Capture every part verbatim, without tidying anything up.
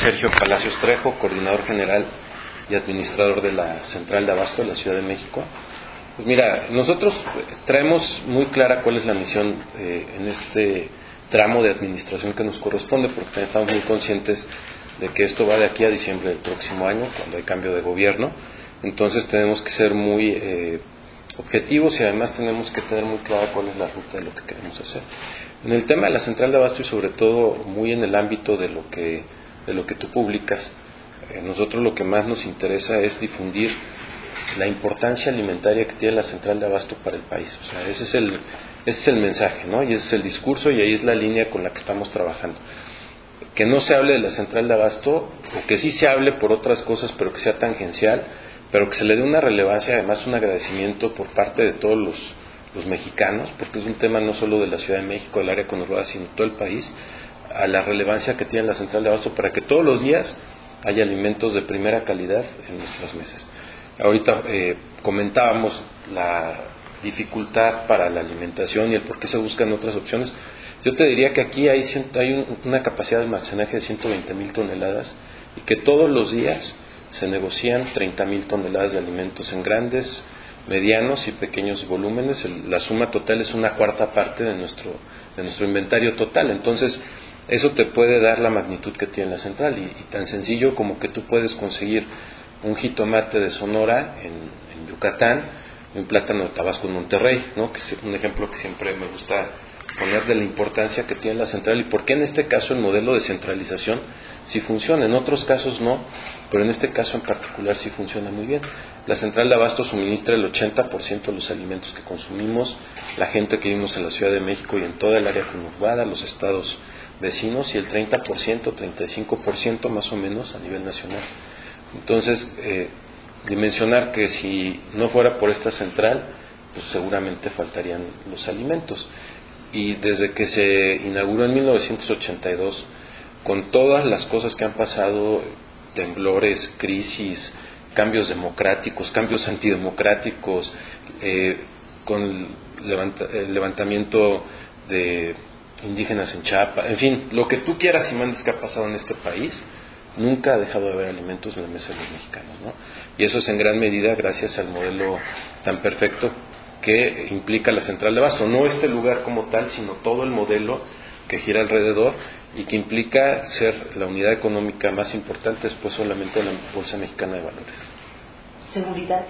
Sergio Palacios Trejo, coordinador general y administrador de la Central de Abasto de la Ciudad de México. Pues mira, nosotros traemos muy clara cuál es la misión eh, en este tramo de administración que nos corresponde, porque estamos muy conscientes de que esto va de aquí a diciembre del próximo año, cuando hay cambio de gobierno. Entonces tenemos que ser muy eh, objetivos y además tenemos que tener muy clara cuál es la ruta de lo que queremos hacer. En el tema de la Central de Abasto y sobre todo muy en el ámbito de lo que, de lo que tú publicas, eh, nosotros lo que más nos interesa es difundir la importancia alimentaria que tiene la Central de Abasto para el país. O sea, ese es el, ese es el mensaje, ¿no? Y ese es el discurso y ahí es la línea con la que estamos trabajando. Que no se hable de la Central de Abasto, o que sí se hable por otras cosas, pero que sea tangencial, pero que se le dé una relevancia, además un agradecimiento por parte de todos los, los mexicanos, porque es un tema no solo de la Ciudad de México, del área conurbada, sino de todo el país, a la relevancia que tiene la Central de Abasto para que todos los días haya alimentos de primera calidad en nuestras mesas. Ahorita eh, comentábamos la dificultad para la alimentación y el por qué se buscan otras opciones. Yo te diría que aquí hay, hay un, una capacidad de almacenaje de ciento veinte mil toneladas y que todos los días se negocian treinta mil toneladas de alimentos en grandes, medianos y pequeños volúmenes. El, la suma total es una cuarta parte de nuestro, de nuestro inventario total. Entonces, eso te puede dar la magnitud que tiene la central y, y tan sencillo como que tú puedes conseguir un jitomate de Sonora en, en Yucatán y un plátano de Tabasco en Monterrey, ¿no? Que es un ejemplo que siempre me gusta poner de la importancia que tiene la central y por qué en este caso el modelo de centralización sí funciona, en otros casos no, pero en este caso en particular sí funciona muy bien. La Central de Abasto suministra el ochenta por ciento de los alimentos que consumimos, la gente que vivimos en la Ciudad de México y en toda el área conurbada, los estados vecinos, y el treinta por ciento, treinta y cinco por ciento más o menos a nivel nacional. Entonces, eh, dimensionar que si no fuera por esta central, pues seguramente faltarían los alimentos. Y desde que se inauguró en mil novecientos ochenta y dos, con todas las cosas que han pasado, temblores, crisis, cambios democráticos, cambios antidemocráticos, eh, con el, levanta, el levantamiento de indígenas en Chiapas, en fin, lo que tú quieras y mandes que ha pasado en este país, nunca ha dejado de haber alimentos en la mesa de los mexicanos, ¿no? Y eso es en gran medida gracias al modelo tan perfecto que implica la Central de Abasto, no este lugar como tal, sino todo el modelo que gira alrededor y que implica ser la unidad económica más importante después solamente de la Bolsa Mexicana de Valores. Seguridad.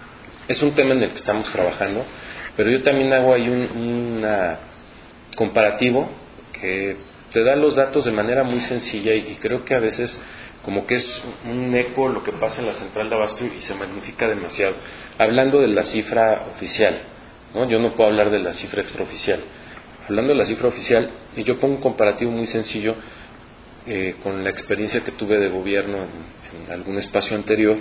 Es un tema en el que estamos trabajando, pero yo también hago ahí un una comparativo que te da los datos de manera muy sencilla y, y creo que a veces como que es un eco lo que pasa en la Central de Abasto y se magnifica demasiado. Hablando de la cifra oficial, ¿no? Yo no puedo hablar de la cifra extraoficial. Hablando de la cifra oficial, y yo pongo un comparativo muy sencillo eh, con la experiencia que tuve de gobierno en, en algún espacio anterior.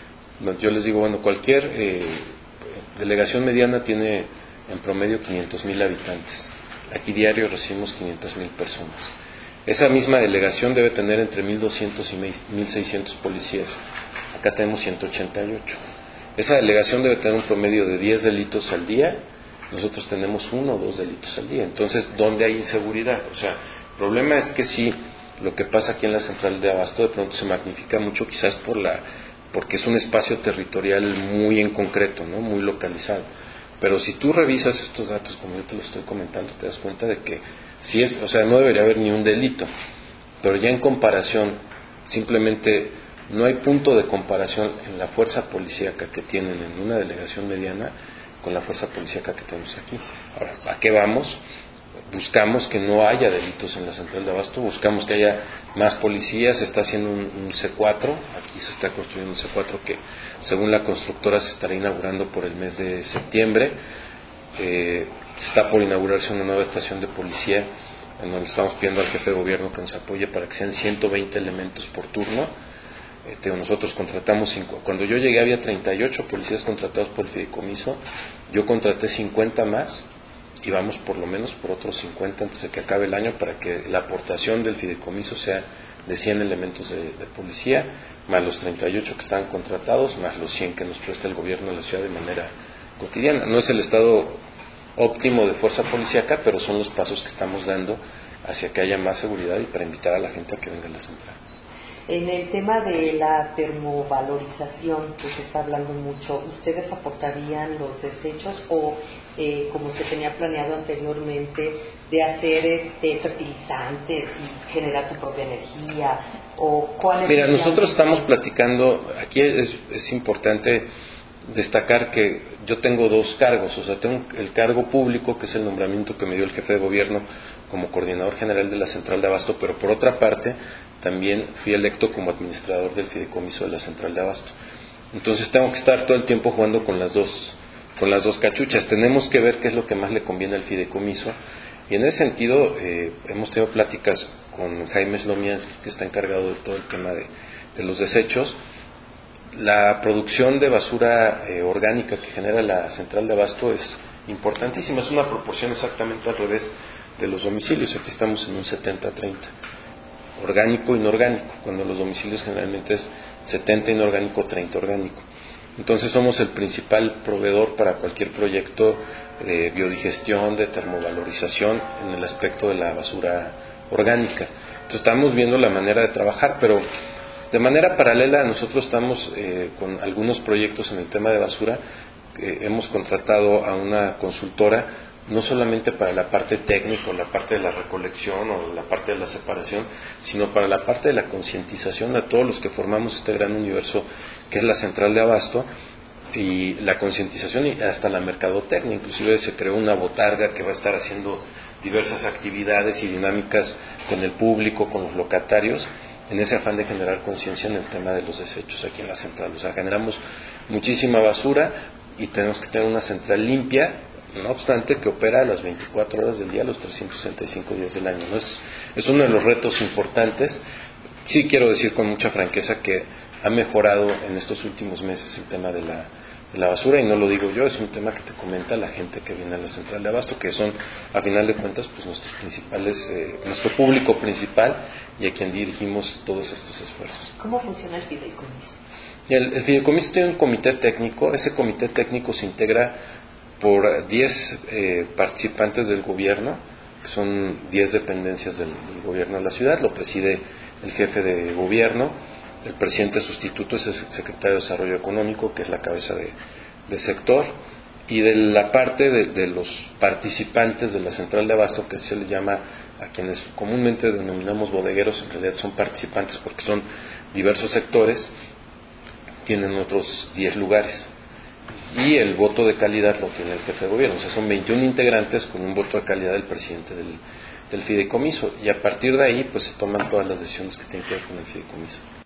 Yo les digo, bueno, cualquier eh, delegación mediana tiene en promedio quinientos mil habitantes. Aquí diario recibimos quinientas mil personas. Esa misma delegación debe tener entre mil doscientos y mil seiscientos policías. Acá tenemos ciento ochenta y ocho. Esa delegación debe tener un promedio de diez delitos al día. Nosotros tenemos uno o dos delitos al día. Entonces, ¿dónde hay inseguridad? O sea, el problema es que sí, lo que pasa aquí en la Central de Abasto de pronto se magnifica mucho, quizás por la, porque es un espacio territorial muy en concreto, ¿no? Muy localizado. Pero si tú revisas estos datos, como yo te lo estoy comentando, te das cuenta de que sí es, o sea, no debería haber ni un delito, pero ya en comparación, simplemente no hay punto de comparación en la fuerza policíaca que tienen en una delegación mediana con la fuerza policíaca que tenemos aquí. Ahora, ¿a qué vamos? Buscamos que no haya delitos en la Central de Abasto, buscamos que haya más policías, se está haciendo un, un ce cuatro, aquí se está construyendo un ce cuatro que según la constructora se estará inaugurando por el mes de septiembre, eh, está por inaugurarse una nueva estación de policía en donde estamos pidiendo al jefe de gobierno que nos apoye para que sean ciento veinte elementos por turno. Eh, te, nosotros contratamos, cinco, cuando yo llegué había treinta y ocho policías contratados por el fideicomiso, yo contraté cincuenta más y vamos por lo menos por otros cincuenta antes de que acabe el año para que la aportación del fideicomiso sea de cien elementos de, de policía, más los treinta y ocho que están contratados, más los cien que nos presta el gobierno de la ciudad de manera cotidiana. No es el estado óptimo de fuerza policíaca, pero son los pasos que estamos dando hacia que haya más seguridad y para invitar a la gente a que venga a la central. En el tema de la termovalorización, que se está hablando mucho, ¿ustedes aportarían los desechos o, eh, como se tenía planeado anteriormente, de hacer este fertilizantes y generar tu propia energía? ¿O cuáles? Mira, nosotros estamos platicando, aquí es, es importante destacar que yo tengo dos cargos, o sea, tengo el cargo público, que es el nombramiento que me dio el jefe de gobierno como coordinador general de la Central de Abasto, pero por otra parte también fui electo como administrador del fideicomiso de la Central de Abasto. Entonces tengo que estar todo el tiempo jugando con las dos, con las dos cachuchas. Tenemos que ver qué es lo que más le conviene al fideicomiso, y en ese sentido eh, hemos tenido pláticas con Jaime Slomiansky, que está encargado de todo el tema de, de los desechos. La producción de basura eh, orgánica que genera la Central de Abasto es importantísima, es una proporción exactamente al revés de los domicilios. Aquí estamos en un setenta treinta, orgánico inorgánico, cuando los domicilios generalmente es setenta inorgánico, treinta orgánico. Entonces somos el principal proveedor para cualquier proyecto de biodigestión, de termovalorización en el aspecto de la basura orgánica. Entonces estamos viendo la manera de trabajar, pero de manera paralela nosotros estamos eh, con algunos proyectos en el tema de basura. Eh, hemos contratado a una consultora no solamente para la parte técnica, la parte de la recolección o la parte de la separación, sino para la parte de la concientización de todos los que formamos este gran universo que es la Central de Abasto, y la concientización y hasta la mercadotecnia. Inclusive se creó una botarga que va a estar haciendo diversas actividades y dinámicas con el público, con los locatarios, en ese afán de generar conciencia en el tema de los desechos aquí en la central. O sea, generamos muchísima basura y tenemos que tener una central limpia, no obstante que opera las veinticuatro horas del día, los trescientos sesenta y cinco días del año, ¿no? Es, es uno de los retos importantes. Sí quiero decir con mucha franqueza que ha mejorado en estos últimos meses el tema de la, de la basura, y no lo digo yo, es un tema que te comenta la gente que viene a la Central de Abasto, que son, a final de cuentas, pues nuestros principales, eh, nuestro público principal y a quien dirigimos todos estos esfuerzos. ¿Cómo funciona el fideicomiso? El, el fideicomiso tiene un comité técnico. Ese comité técnico se integra por diez eh, participantes del gobierno, que son diez dependencias del, del gobierno de la ciudad. Lo preside el jefe de gobierno, el presidente sustituto es el secretario de Desarrollo Económico, que es la cabeza de, de sector, y de la parte de, de los participantes de la Central de Abasto, que se le llama a quienes comúnmente denominamos bodegueros, en realidad son participantes porque son diversos sectores, tienen otros diez lugares. Y el voto de calidad lo tiene el jefe de gobierno, o sea, son veintiún integrantes con un voto de calidad del presidente del, del fideicomiso, y a partir de ahí pues se toman todas las decisiones que tienen que ver con el fideicomiso.